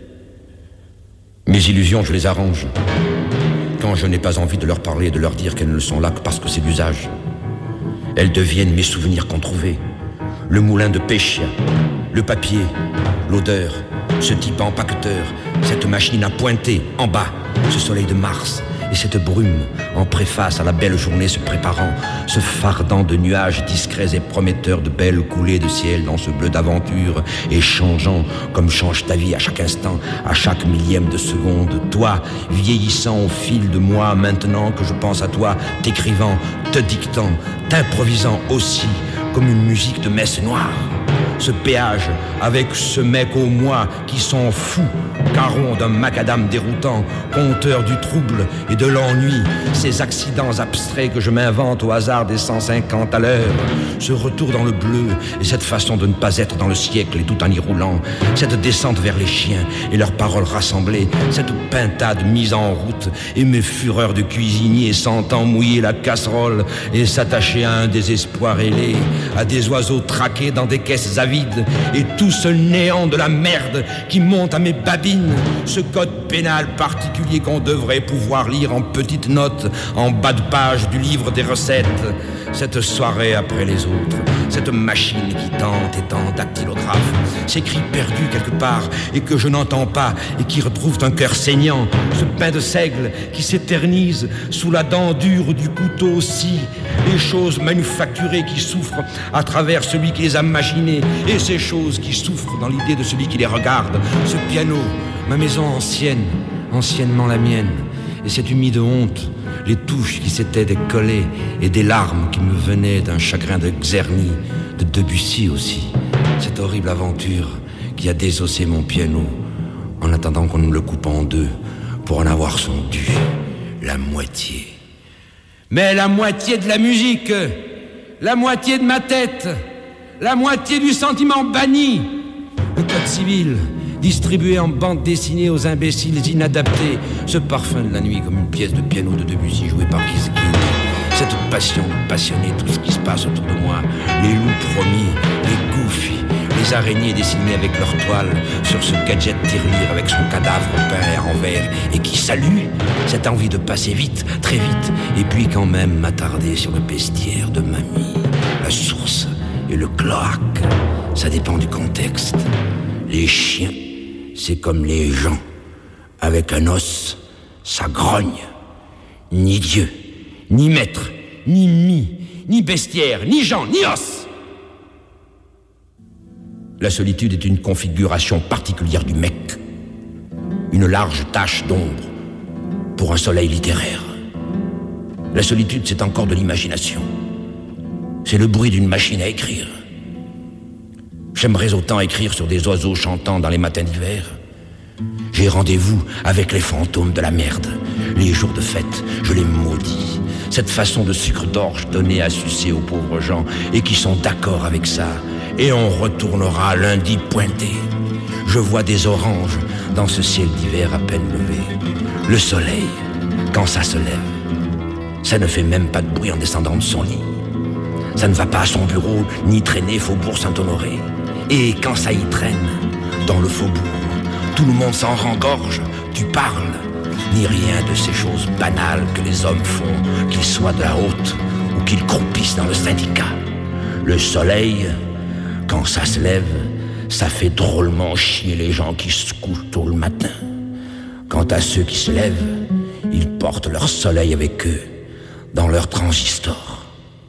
Mes illusions, je les arrange. Quand je n'ai pas envie de leur parler, de leur dire qu'elles ne sont là que parce que c'est l'usage. Elles deviennent mes souvenirs qu'on trouvait. Le moulin de pêche, le papier, l'odeur, ce type empaqueteur, cette machine à pointer en bas, ce soleil de Mars et cette brume en préface à la belle journée se préparant, ce fardant de nuages discrets et prometteurs de belles coulées de ciel dans ce bleu d'aventure et changeant comme change ta vie à chaque instant, à chaque millième de seconde. Toi, vieillissant au fil de moi, maintenant que je pense à toi, t'écrivant, te dictant, t'improvisant aussi comme une musique de messe noire. Ce péage avec ce mec au moi qui s'en fout, caron d'un macadam déroutant, compteur du trouble et de l'ennui, ces accidents abstraits que je m'invente au hasard des 150 à l'heure, ce retour dans le bleu et cette façon de ne pas être dans le siècle et tout en y roulant, cette descente vers les chiens et leurs paroles rassemblées, cette pintade mise en route et mes fureurs de cuisinier sentant mouiller la casserole et s'attacher à un désespoir ailé, à des oiseaux traqués dans des caisses avides et tout ce néant de la merde qui monte à mes babines, ce code pénal particulier qu'on devrait pouvoir lire en petites notes en bas de page du livre des recettes, cette soirée après les autres, cette machine qui tente et tente dactylographe, ces cris perdus quelque part et que je n'entends pas et qui retrouvent un cœur saignant, ce pain de seigle qui s'éternise sous la dent dure du couteau aussi, les choses manufacturées qui souffrent à travers celui qui les a machinées et ces choses qui souffrent dans l'idée de celui qui les regarde, ce piano, ma maison ancienne, anciennement la mienne, et cette humide honte, les touches qui s'étaient décollées et des larmes qui me venaient d'un chagrin de Czerny, de Debussy aussi, cette horrible aventure qui a désossé mon piano en attendant qu'on me le coupe en deux pour en avoir son dû, la moitié. Mais la moitié de la musique, la moitié de ma tête, la moitié du sentiment banni. Le code civil, distribué en bande dessinée aux imbéciles inadaptés, ce parfum de la nuit comme une pièce de piano de Debussy jouée par Kiskin. Cette passion de passionner tout ce qui se passe autour de moi, les loups promis, les goofy, les araignées dessinées avec leur toile sur ce gadget tirelire avec son cadavre peint à l'envers et qui salue cette envie de passer vite, très vite, et puis quand même m'attarder sur le bestiaire de mamie, la source et le cloaque. Ça dépend du contexte. Les chiens, c'est comme les gens. Avec un os, ça grogne. Ni Dieu, ni maître, ni ni bestiaire, ni gens, ni os. La solitude est une configuration particulière du mec. Une large tache d'ombre pour un soleil littéraire. La solitude, c'est encore de l'imagination. C'est le bruit d'une machine à écrire. J'aimerais autant écrire sur des oiseaux chantant dans les matins d'hiver. J'ai rendez-vous avec les fantômes de la merde. Les jours de fête, je les maudis. Cette façon de sucre d'orge donnée à sucer aux pauvres gens et qui sont d'accord avec ça. Et on retournera lundi pointé. Je vois des oranges dans ce ciel d'hiver à peine levé. Le soleil, quand ça se lève, ça ne fait même pas de bruit en descendant de son lit. Ça ne va pas à son bureau, ni traîner Faubourg Saint-Honoré. Et quand ça y traîne, dans le faubourg, tout le monde s'en rengorge, tu parles, ni rien de ces choses banales que les hommes font, qu'ils soient de la haute ou qu'ils croupissent dans le syndicat. Le soleil, quand ça se lève, ça fait drôlement chier les gens qui se couchent tôt le matin. Quant à ceux qui se lèvent, ils portent leur soleil avec eux, dans leur transistor.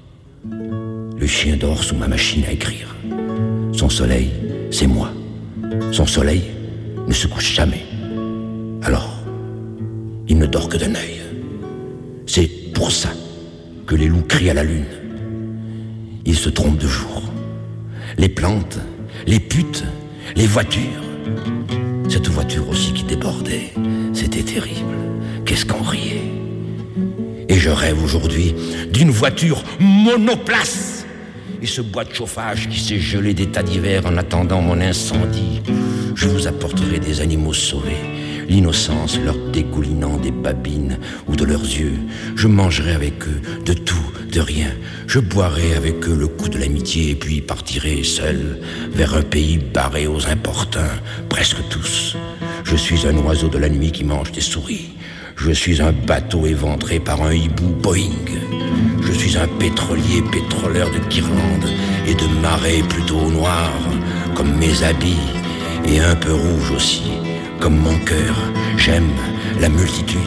Le chien dort sous ma machine à écrire. Son soleil, c'est moi. Son soleil ne se couche jamais. Alors, il ne dort que d'un œil. C'est pour ça que les loups crient à la lune. Ils se trompent de jour. Les plantes, les putes, les voitures. Cette voiture aussi qui débordait, c'était terrible. Qu'est-ce qu'on riait. Et je rêve aujourd'hui d'une voiture monoplace. Et ce bois de chauffage qui s'est gelé des tas d'hiver en attendant mon incendie. Je vous apporterai des animaux sauvés, l'innocence leur dégoulinant des babines ou de leurs yeux. Je mangerai avec eux de tout, de rien. Je boirai avec eux le coup de l'amitié et puis partirai seul vers un pays barré aux importuns, presque tous. Je suis un oiseau de la nuit qui mange des souris. Je suis un bateau éventré par un hibou Boeing. Je suis un pétrolier pétroleur de guirlandes et de marées plutôt noires, comme mes habits, et un peu rouge aussi, comme mon cœur. J'aime la multitude,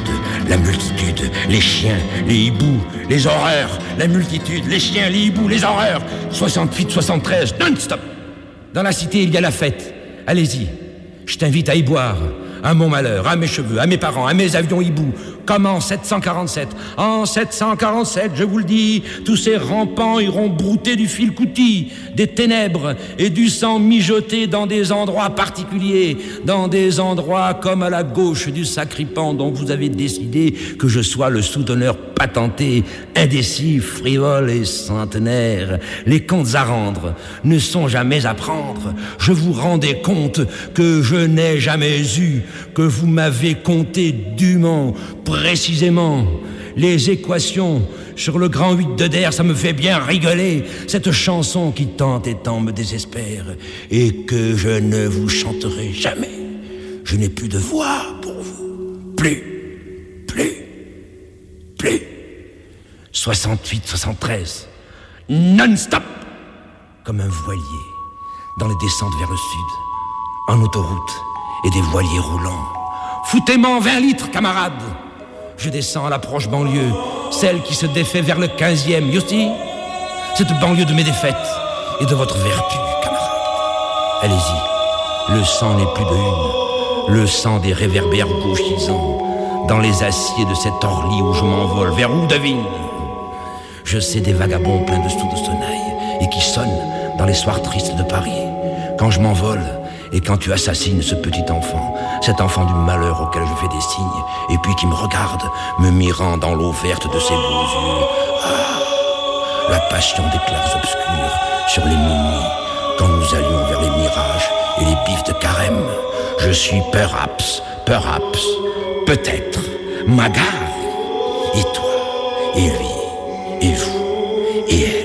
les chiens, les hiboux, les horreurs, la multitude, les chiens, les hiboux, les horreurs. 68, 73, non-stop. Dans la cité, il y a la fête. Allez-y, je t'invite à y boire. À mon malheur, à mes cheveux, à mes parents, à mes avions hiboux. Comme en 747. En 747, je vous le dis, tous ces rampants iront brouter du fil coutil, des ténèbres et du sang mijoté dans des endroits particuliers, dans des endroits comme à la gauche du sacripan dont vous avez décidé que je sois le souteneur patenté, indécis, frivole et centenaire. Les comptes à rendre ne sont jamais à prendre. Je vous rendais compte que je n'ai jamais eu, que vous m'avez compté dûment, précisément. Les équations sur le grand 8 de Der, ça me fait bien rigoler. Cette chanson qui tant et tant me désespère et que je ne vous chanterai jamais. Je n'ai plus de voix pour vous. Plus. 68, 73. Non-stop. Comme un voilier dans les descentes vers le sud. En autoroute et des voiliers roulants. Foutez-moi en 20 litres, camarades. Je descends à l'approche banlieue, celle qui se défait vers le 15e, you see? Cette banlieue de mes défaites et de votre vertu, camarades. Allez-y, le sang n'est plus de une, le sang des réverbères gauchisants, dans les aciers de cet orly où je m'envole, vers où devine? Je sais des vagabonds pleins de sous de sonnaille et qui sonnent dans les soirs tristes de Paris. Quand je m'envole et quand tu assassines ce petit enfant cet enfant du malheur auquel je fais des signes, et puis qui me regarde, me mirant dans l'eau verte de ses beaux yeux. Ah, la passion des clairs obscurs sur les momies, quand nous allions vers les mirages et les bifs de carême. Je suis perhaps, peut-être, ma gare. Et toi, et lui, et vous, et elle.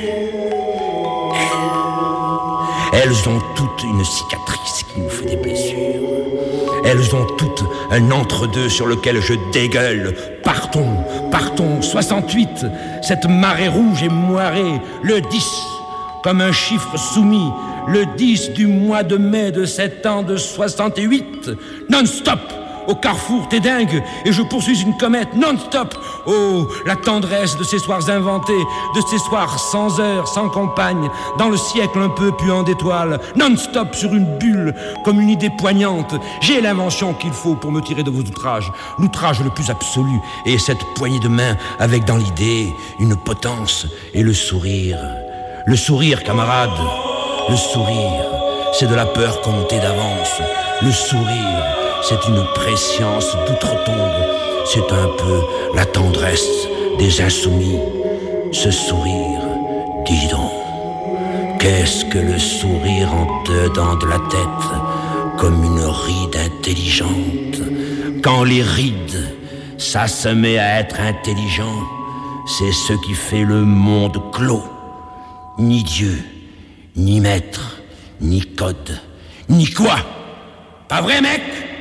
Elles ont toutes une cicatrice qui nous fait des blessures. Elles ont toutes un entre-deux sur lequel je dégueule. Partons, 68, cette marée rouge est moirée, le 10, comme un chiffre soumis, le 10 du mois de mai de 7 ans de 68, non-stop. Au carrefour, t'es dingue, et je poursuis une comète non-stop. Oh, la tendresse de ces soirs inventés, de ces soirs sans heure, sans compagne, dans le siècle un peu puant d'étoiles, non-stop sur une bulle, comme une idée poignante. J'ai l'invention qu'il faut pour me tirer de vos outrages, l'outrage le plus absolu, et cette poignée de main avec dans l'idée une potence et le sourire. Le sourire, camarade, le sourire, c'est de la peur comptée d'avance. Le sourire, c'est une prescience d'outre-tombe. C'est un peu la tendresse des insoumis. Ce sourire, dis donc, qu'est-ce que le sourire en dedans de la tête, comme une ride intelligente. Quand les rides, ça se met à être intelligent, c'est ce qui fait le monde clos. Ni Dieu, ni maître, ni code, ni quoi. Pas vrai, mec?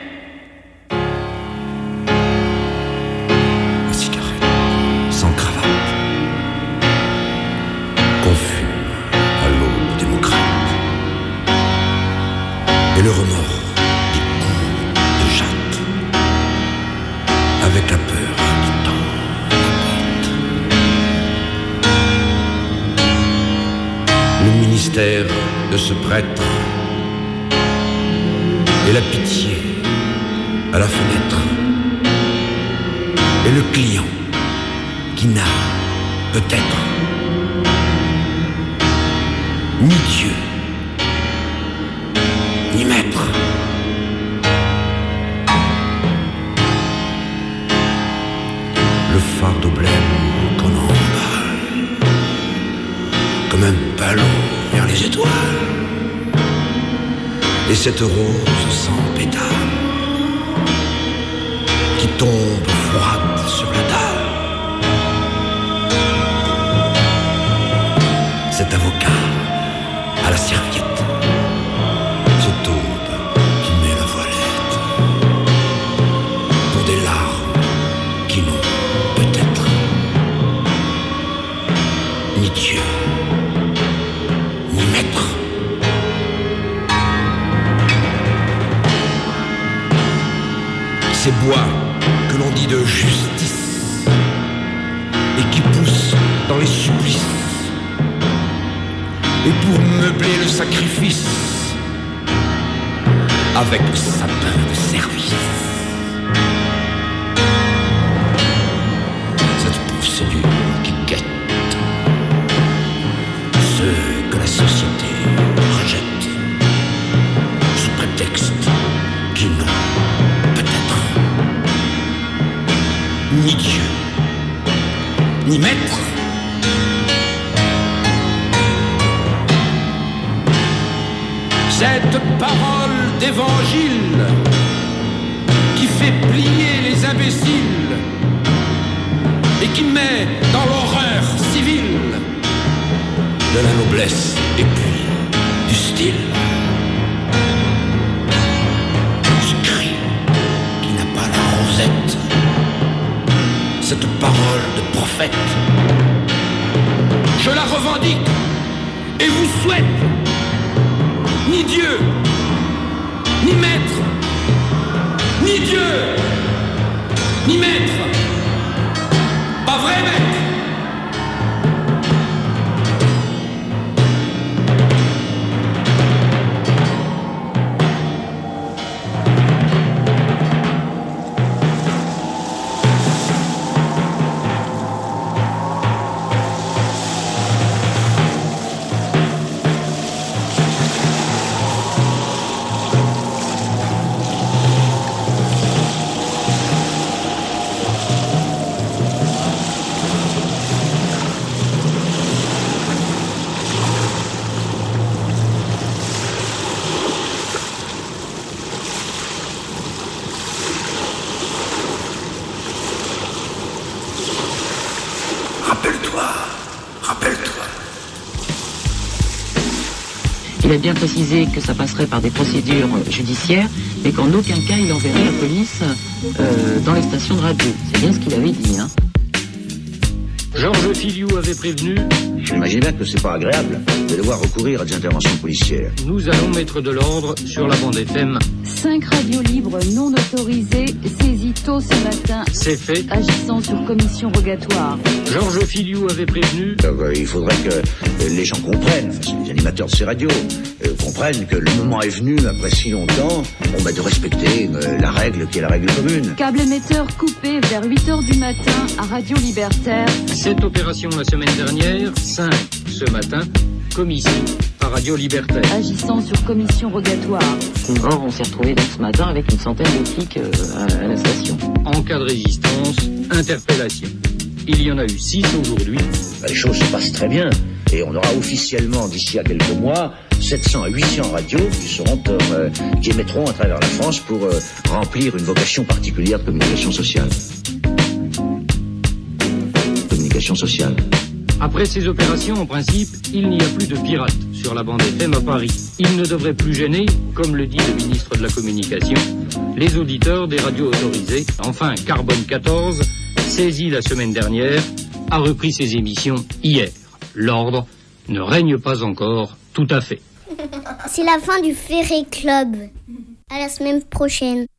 Et le remords des coups de jatte, avec la peur qui tend la porte. Le ministère de ce prêtre et la pitié à la fenêtre, et le client qui n'a peut-être ni Dieu ni maître. Le fardeau blême qu'on emballe comme un ballon vers les étoiles, et cette rose sans pétales qui tombe froide sur la dalle. Cet avocat à la serviette, Dieu, ni maître. Ces bois que l'on dit de justice et qui poussent dans les supplices, et pour meubler le sacrifice avec le sapin de service. Cette procédure qui guette que la société rejette sous prétexte qu'ils n'ont peut-être ni Dieu, ni maître. Cette parole d'évangile qui fait plier les imbéciles et qui met dans l'horreur civile de la noblesse et puis du style. Ce cri qui n'a pas la rosette, cette parole de prophète, je la revendique et vous souhaite ni Dieu, ni maître, ni Dieu, ni maître. Pas vrai, mec? Rappelle-toi. Il a bien précisé que ça passerait par des procédures judiciaires, mais qu'en aucun cas il enverrait la police dans les stations de radio. C'est bien ce qu'il avait dit, hein. Georges Filiou avait prévenu. J'imagine bien que c'est pas agréable de devoir recourir à des interventions policières. Nous allons mettre de l'ordre sur la bande FM. 5 radios libres non autorisées saisies tôt ce matin. C'est fait. Agissant sur commission rogatoire. Georges Filiou avait prévenu. Il faudrait que les gens comprennent, enfin, les animateurs de ces radios, comprennent que le moment est venu, après si longtemps, de respecter la règle qui est la règle commune. Câble émetteur coupé vers 8h du matin à Radio Libertaire. 7 opérations la semaine dernière, 5 ce matin, comme ici, à Radio Libertaire. Agissant sur commission rogatoire. Or, on s'est retrouvé donc ce matin avec une centaine de flics à la station. En cas de résistance, interpellation. Il y en a eu 6 aujourd'hui. Les choses se passent très bien. Et on aura officiellement, d'ici à quelques mois, 700 à 800 radios qui émettront à travers la France pour remplir une vocation particulière de communication sociale. Après ces opérations, en principe, il n'y a plus de pirates sur la bande FM à Paris. Il ne devrait plus gêner, comme le dit le ministre de la Communication, les auditeurs des radios autorisées. Enfin, Carbone 14, saisi la semaine dernière, a repris ses émissions hier. L'ordre ne règne pas encore tout à fait. C'est la fin du Ferry Club. À la semaine prochaine.